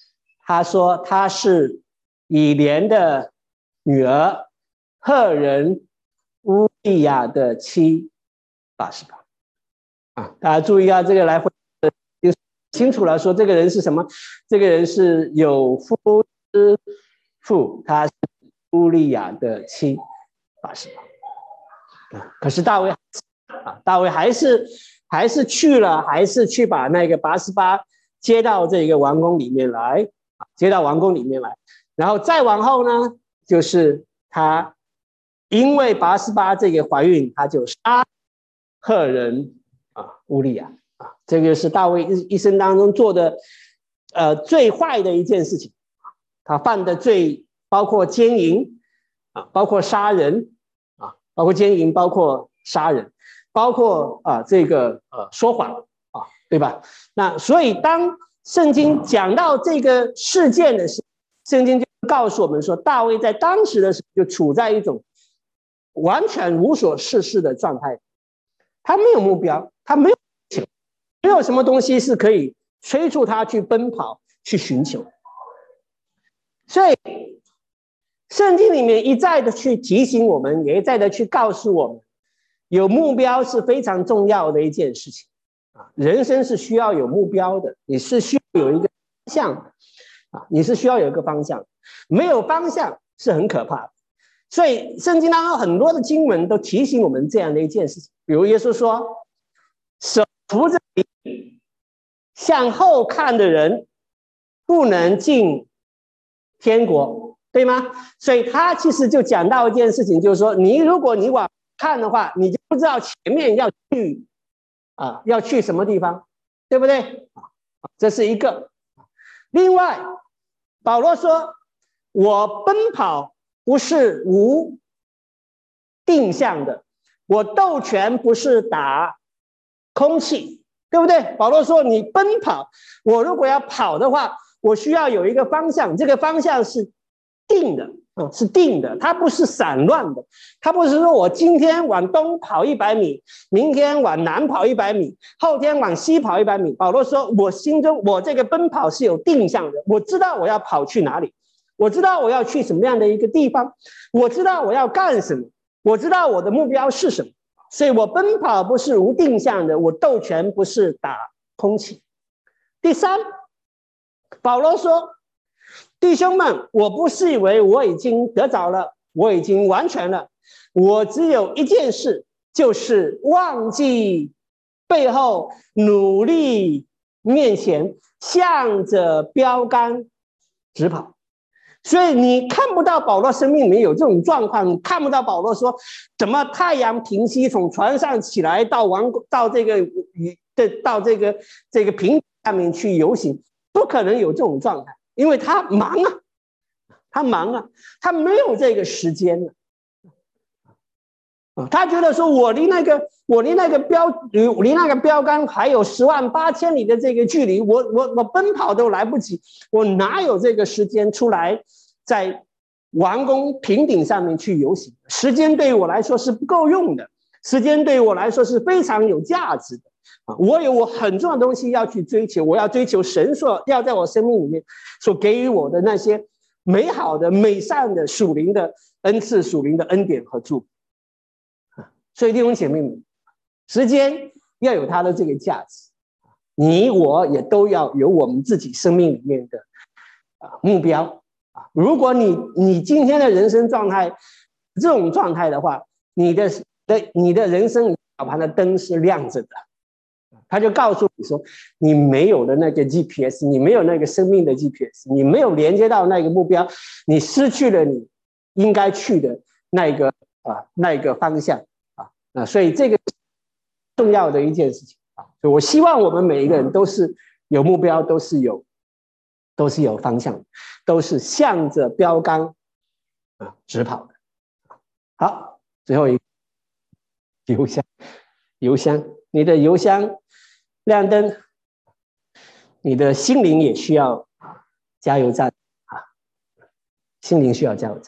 他说他是以莲的女儿赫人乌利亚的妻拔示巴。大家注意啊，这个来回就清楚了，说这个人是什么？这个人是有夫之妇，他是乌利亚的妻拔示巴。可是大卫还是去了，还是去把那个拔示巴接到这个王宫里面来，然后再往后呢，就是他因为拔示巴这个怀孕，他就杀赫人乌利亚这个是大卫一生当中做的最坏的一件事情。他犯的罪包括奸淫包括杀人包括奸淫，包括杀人，包括这个说谎对吧？那所以当圣经讲到这个事件的时候，圣经就告诉我们说，大卫在当时的时候就处在一种完全无所事事的状态，他没有目标，他没有什么东西是可以催促他去奔跑去寻求。所以圣经里面一再的去提醒我们，也一再的去告诉我们，有目标是非常重要的一件事情人生是需要有目标的，你是需要有一个方向的你是需要有一个方向，没有方向是很可怕的。所以圣经当中很多的经文都提醒我们这样的一件事情，比如耶稣说，手扶着你向后看的人不能进天国，对吗？所以他其实就讲到一件事情，就是说如果你往看的话，你就不知道前面要去什么地方，对不对？这是一个。另外保罗说，我奔跑不是无定向的，我斗拳不是打空气，对不对？保罗说，你奔跑，我如果要跑的话，我需要有一个方向，这个方向是定的是定的，它不是散乱的。它不是说我今天往东跑100米，明天往南跑100米，后天往西跑100米。保罗说，我心中我这个奔跑是有定向的，我知道我要跑去哪里，我知道我要去什么样的一个地方，我知道我要干什么，我知道我的目标是什么。所以我奔跑不是无定向的，我斗拳不是打空气。第三，保罗说，弟兄们，我不是以为我已经得着了，我已经完全了，我只有一件事，就是忘记背后，努力面前，向着标杆直跑。所以你看不到保罗生命里面有这种状况，你看不到保罗说怎么太阳平息，从船上起来到这个平上面去游行，不可能有这种状态，因为他忙他没有这个时间了他觉得说我离那个标杆还有108000里的这个距离，我奔跑都来不及，我哪有这个时间出来在王宫平顶上面去游行？时间对于我来说是不够用的，时间对于我来说是非常有价值的我有我很重要的东西要去追求，我要追求神要在我生命里面所给予我的那些美好的美善的属灵的恩赐、属灵的恩典和祝福。所以弟兄姐妹们，时间要有它的这个价值，你我也都要有我们自己生命里面的目标如果你今天的人生状态这种状态的话，你的人生导盘的灯是亮着的，他就告诉你说，你没有了那个 GPS， 你没有那个生命的 GPS， 你没有连接到那个目标，你失去了你应该去的那个方向所以这个重要的一件事情所以我希望我们每一个人都是有目标，都是有方向，都是向着标杆直跑的。好，最后一个油箱，你的油箱亮灯，你的心灵也需要加油站心灵需要加油站。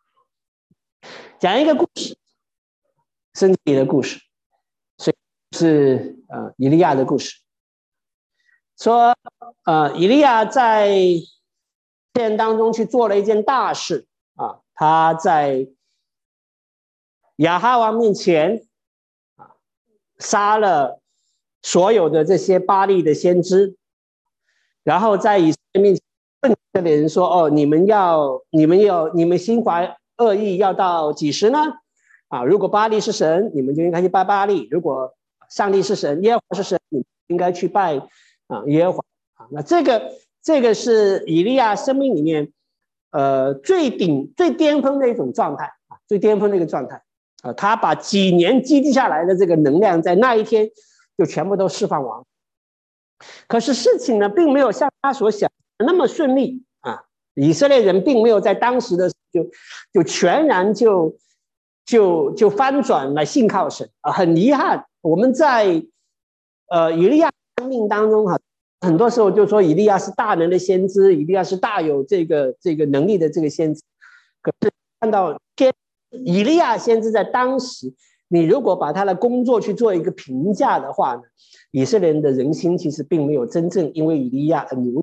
讲一个故事，圣经里的故事，所以是以利亚的故事。说以利亚在列人当中去做了一件大事啊，他在亚哈王面前啊杀了所有的这些巴力的先知，然后在以色列面前问以色列人说：“哦，你们心怀恶意要到几时呢？啊，如果巴力是神，你们就应该去拜巴力；如果上帝是神，耶和华是神，你们应该去拜耶和华。啊，那这个是以利亚生命里面最巅峰的一种状态啊，最巅峰的一个状态啊，他把几年积积下来的这个能量，在那一天就全部都释放完。可是事情呢，并没有像他所想的那么顺利啊，以色列人并没有在当时的就全然就翻转来信靠神啊，很遗憾，我们在以利亚生命当中哈，很多时候就说以利亚是大能的先知，以利亚是大有这个能力的这个先知。可是看到以利亚先知在当时，你如果把他的工作去做一个评价的话呢，以色列人的人心其实并没有真正因为以利亚而扭，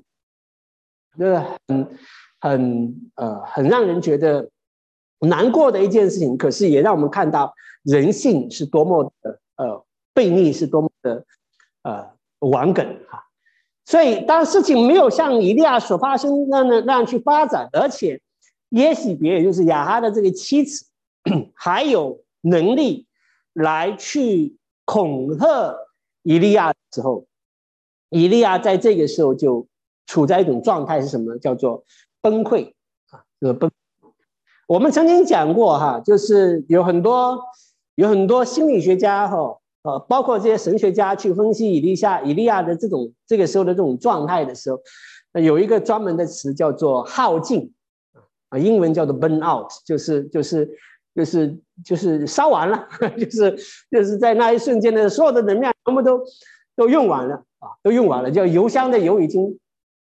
很让人觉得难过的一件事情。可是也让我们看到人性是多么的悖逆，是多么的顽梗啊。所以当事情没有像以利亚所发生那样去发展，而且耶洗别也就是亚哈的这个妻子还有能力来去恐吓以利亚的时候，以利亚在这个时候就处在一种状态，是什么呢？叫做崩溃啊，我们曾经讲过哈，就是有很多心理学家哈，包括这些神学家去分析以利亚的这个时候的这种状态的时候，有一个专门的词叫做耗尽啊，英文叫做 burn out， 就是烧完了，就是在那一瞬间的所有的能量全部都用完了啊，都用完了，叫油箱的油已经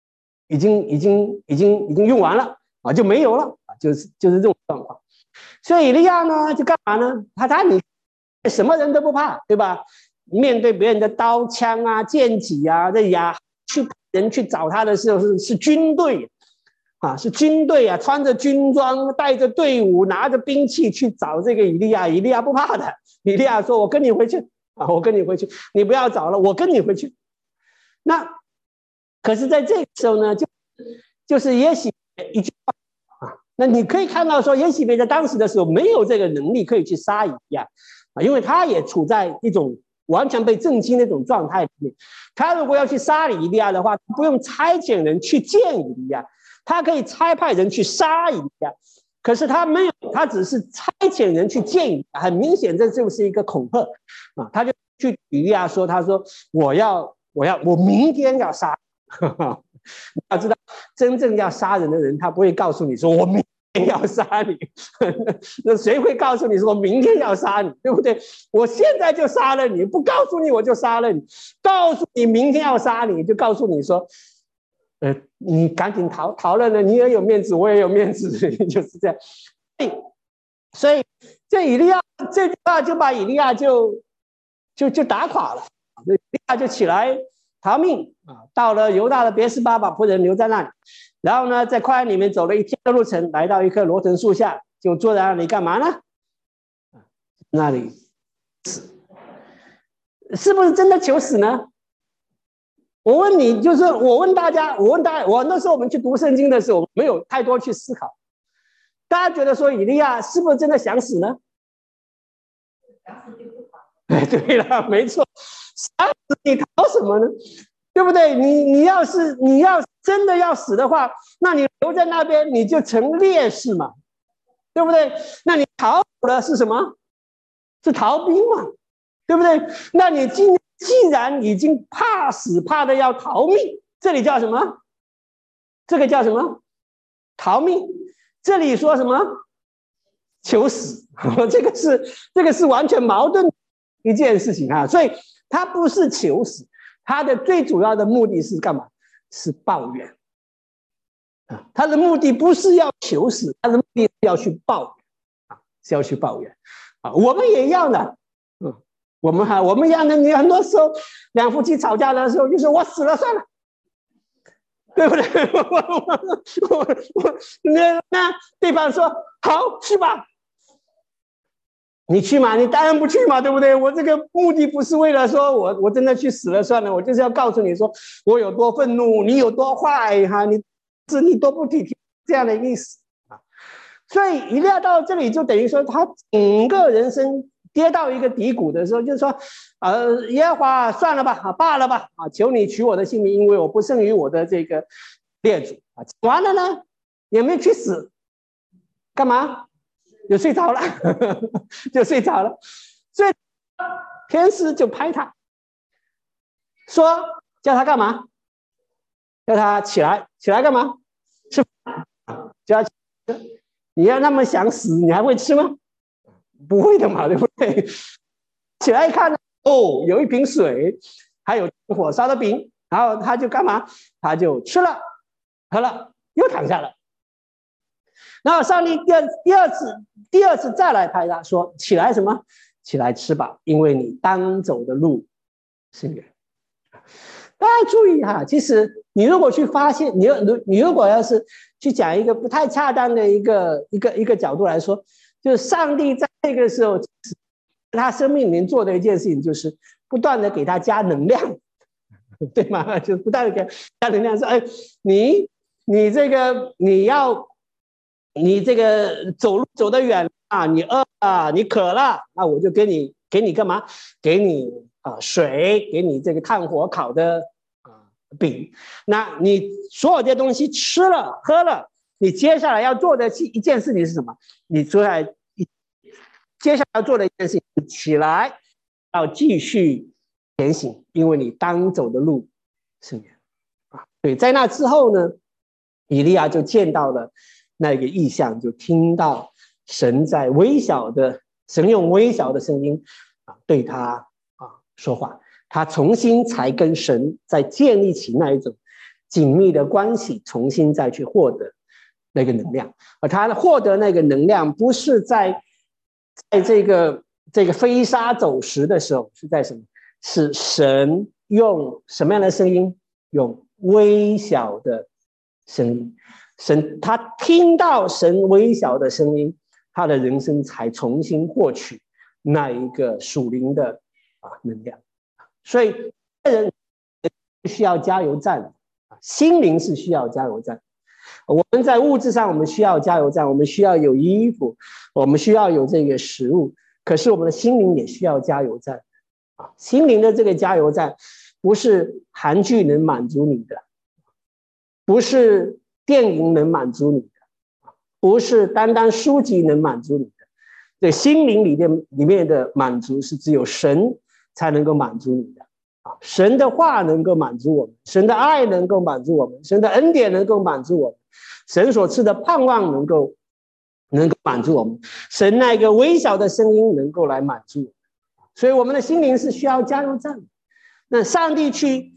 用完了啊，就没有了啊，就是这种状况。所以以利亚呢，就干嘛呢？你什么人都不怕，对吧？面对别人的刀枪啊、剑戟啊，这人去找他的时候是军队啊，是军队啊，穿着军装，带着队伍，拿着兵器去找这个以利亚。以利亚不怕的，以利亚说：“我跟你回去啊，我跟你回去，你不要找了，我跟你回去。”那可是在这个时候呢，就是耶洗别一句话啊，那你可以看到说，耶洗别在当时的时候没有这个能力可以去杀以利亚啊，因为他也处在一种完全被震惊的一种状态里面。他如果要去杀以利亚的话，不用差遣人去见以利亚，他可以差派人去杀以利亚。可是他没有，他只是差遣人去见以利亚，很明显这就是一个恐吓啊！他就去以利亚说：“他说我明天要杀。”你要知道，真正要杀人的人，他不会告诉你说我明天要杀你，那谁会告诉你说明天要杀你，对不对？我现在就杀了你，不告诉你我就杀了你，告诉你明天要杀你，就告诉你说，你赶紧逃了呢，你也有面子，我也有面子，就是这样。所以这以利亚这句话就把以利亚就打垮了，以利亚就起来逃命啊，到了犹大的别是巴，把仆人留在那里，然后呢，在旷野里面走了1天的路程，来到一棵罗藤树下，就坐在那里干嘛呢？那里死，是不是真的求死呢？我问你，就是我问大家，我那时候我们去读圣经的时候，没有太多去思考，大家觉得说以利亚是不是真的想死呢？哎，对了，没错。想死你逃什么呢？对不对？你要真的要死的话，那你留在那边你就成烈士嘛，对不对？那你逃的是什么？是逃兵嘛，对不对？那你既然已经怕死，怕的要逃命，这里叫什么？这个叫什么？逃命。这里说什么？求死。这个是完全矛盾的一件事情啊，所以他不是求死，他的最主要的目的是干嘛？是抱怨啊！他的目的不是要求死，他的目的是要去抱怨啊，是要去抱怨啊。我们也一样的，我们一样的。你很多时候两夫妻吵架的时候，就说我死了算了， 对不对？那对方说好去吧，你去嘛？你当然不去嘛，对不对？我这个目的不是为了说我真的去死了算了，我就是要告诉你说我有多愤怒，你有多坏哈，你多不体贴这样的意思啊。所以一料到这里，就等于说他整个人生跌到一个低谷的时候，就是说，耶和华算了吧，罢了吧，求你取我的性命，因为我不胜于我的这个列祖啊。完了呢，也没有去死，干嘛？就睡着了，就睡着了。所以天使就拍他，说叫他干嘛？叫他起来，起来干嘛？吃饭，叫他。你要那么想死，你还会吃吗？不会的嘛，对不对？起来一看，哦，有一瓶水，还有火烧的饼，然后他就干嘛？他就吃了，喝了，又躺下了。然后上帝第二次再来拍他说：“起来什么？起来吃吧，因为你当走的路甚远。”大家注意哈，其实你如果去发现，你如果要是去讲一个不太恰当的一个角度来说，就是上帝在那个时候，他生命里面做的一件事情，就是不断的给他加能量，对吗？就不断的给他加能量，说：“哎，你这个你这个走路走得远啊，你饿啊，你渴了，那我就给你干嘛？给你水，给你这个炭火烤的饼。那你所有这些东西吃了喝了，你接下来要做的一件事情是什么？你接下来要做的一件事情，起来要继续前行，因为你当走的路甚远啊。对，在那之后呢，以利亚就见到了那个异象，就听到神用微小的声音对他说话，他重新才跟神再建立起那一种紧密的关系，重新再去获得那个能量。而他获得那个能量，不是在这个飞沙走石的时候，是在什么？是神用什么样的声音？用微小的声音。他听到神微小的声音，他的人生才重新获取那一个属灵的能量。所以人需要加油站，心灵是需要加油站。我们在物质上我们需要加油站，我们需要有衣服，我们需要有这个食物，可是我们的心灵也需要加油站。心灵的这个加油站不是韩剧能满足你的，不是电影能满足你的，不是单单书籍能满足你的。对，心灵里面的满足是只有神才能够满足你的。神的话能够满足我们，神的爱能够满足我们，神的恩典能够满足我们，神所赐的盼望能够满足我们，神那个微小的声音能够来满足我们。所以我们的心灵是需要加油站的。那上帝去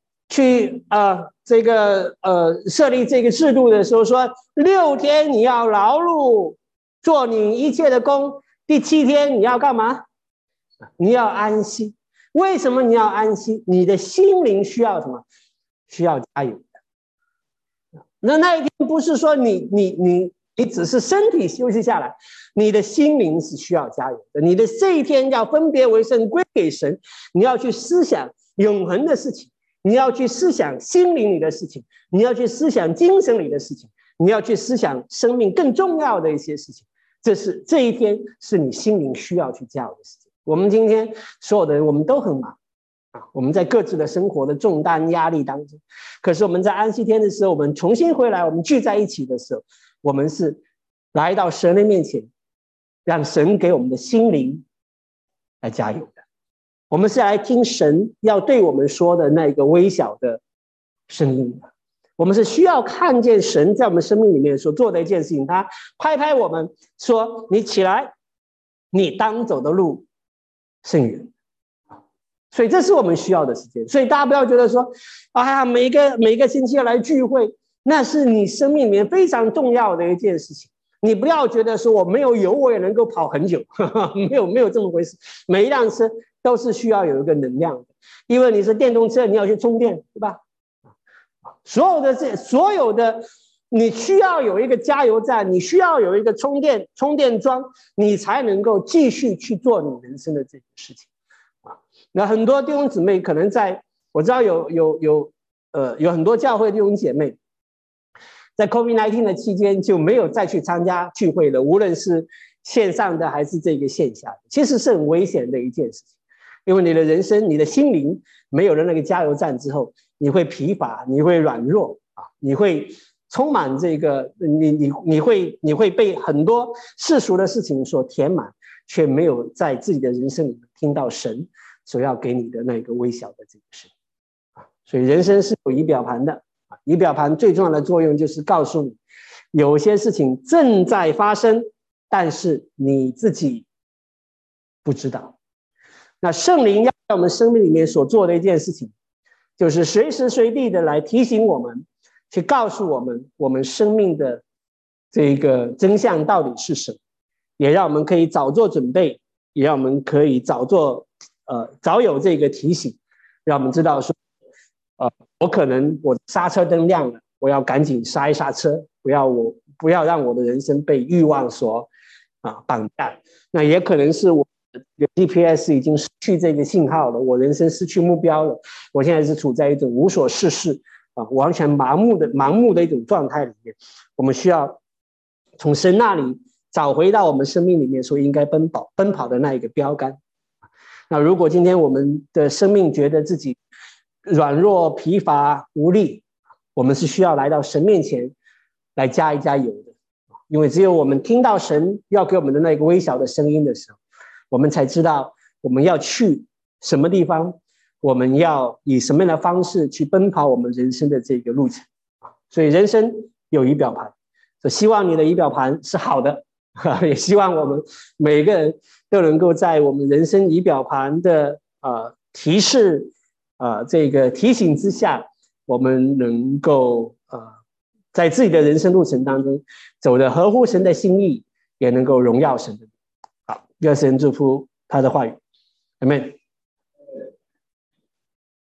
设立这个制度的时候说，6天你要劳碌做你一切的工，第7天你要干嘛？你要安息。为什么你要安息？你的心灵需要什么？需要加油的。那一天不是说你只是身体休息下来，你的心灵是需要加油的。你的这一天要分别为圣，归给神。你要去思想永恒的事情，你要去思想心灵里的事情，你要去思想精神里的事情，你要去思想生命更重要的一些事情。这一天是你心灵需要去加油的事情。我们今天所有的人，我们都很忙我们在各自的生活的重担压力当中，可是我们在安息天的时候，我们重新回来，我们聚在一起的时候，我们是来到神的面前，让神给我们的心灵来加油的。我们是来听神要对我们说的那个微小的声音的。我们是需要看见神在我们生命里面所做的一件事情，他拍拍我们说：“你起来，你当走的路甚远。”所以这是我们需要的时间。所以大家不要觉得说每个星期要来聚会，那是你生命里面非常重要的一件事情。你不要觉得说我没有油我也能够跑很久，没有这么回事。每一辆车都是需要有一个能量的，因为你是电动车，你要去充电，对吧？ 所有的，你需要有一个加油站，你需要有一个充电桩，你才能够继续去做你人生的这个事情啊。那很多弟兄姊妹可能我知道有很多教会弟兄姐妹，在 COVID-19 的期间就没有再去参加聚会了，无论是线上的还是这个线下的，其实是很危险的一件事情，因为你的人生、你的心灵没有了那个加油站之后，你会疲乏，你会软弱啊，你会充满这个，你会被很多世俗的事情所填满，却没有在自己的人生里面听到神所要给你的那个微小的这个事啊。所以人生是有仪表盘的啊，仪表盘最重要的作用就是告诉你，有些事情正在发生，但是你自己不知道。那圣灵要在我们生命里面所做的一件事情，就是随时随地的来提醒我们，去告诉我们我们生命的这个真相到底是什么，也让我们可以早做准备，也让我们可以早有这个提醒，让我们知道说，我可能我刹车灯亮了，我要赶紧刹一刹车，不要让我的人生被欲望所绑架。那也可能是我的 GPS 已经失去这个信号了，我人生失去目标了，我现在是处在一种无所事事完全盲目的一种状态里面。我们需要从神那里找回到我们生命里面所应该奔跑的那一个标杆。那如果今天我们的生命觉得自己软弱、疲乏、无力，我们是需要来到神面前来加一加油的，因为只有我们听到神要给我们的那个微小的声音的时候，我们才知道我们要去什么地方，我们要以什么样的方式去奔跑我们人生的这个路程。所以人生有仪表盘，所以希望你的仪表盘是好的，也希望我们每个人都能够在我们人生仪表盘的提示这个提醒之下，我们能够在自己的人生路程当中走得合乎神的心意，也能够荣耀神的。好，愿神祝福他的话语，阿们。